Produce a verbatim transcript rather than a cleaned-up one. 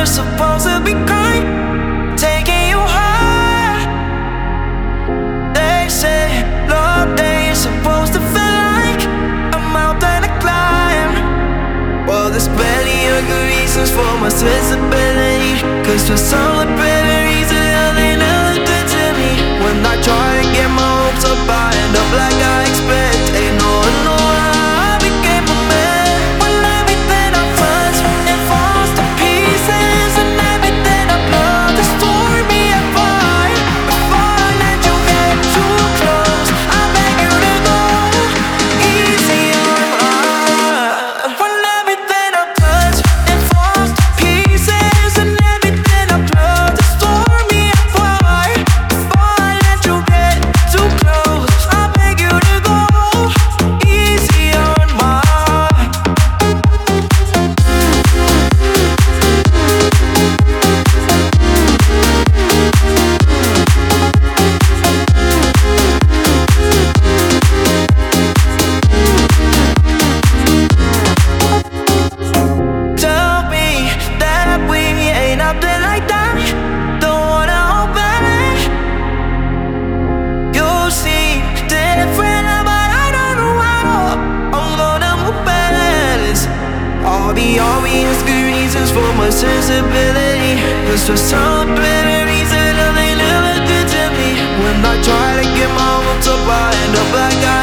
we're supposed to be kind, taking you high. They say love day is supposed to feel like a mountain to climb. Well, there's plenty of good reasons for my sensibility, cause for some better reason hell they never did to me. When I try to get my hopes up, I end up like I expect. Ain't no one know how I became a man. When everything I touch, it falls to pieces, and everything I love destroy me apart. Before I let you get too close, I beg you to go easy on my heart. When everything I touch, it falls to pieces, and everything I love destroy me apart. Before I let you get too close, I beg you to go easy on my heart. Tell me that we ain't nothing like that. Don't wanna hold back. You seem different, but I don't know how I'm gonna move past all the obvious good reasons for my sensibility. Cause for some better reason, they never did to me. When I try to get my hopes up, I end up like I